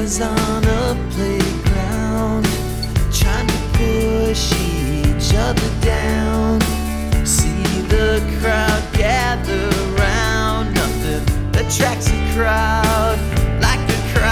was on a playground, trying to push each other down.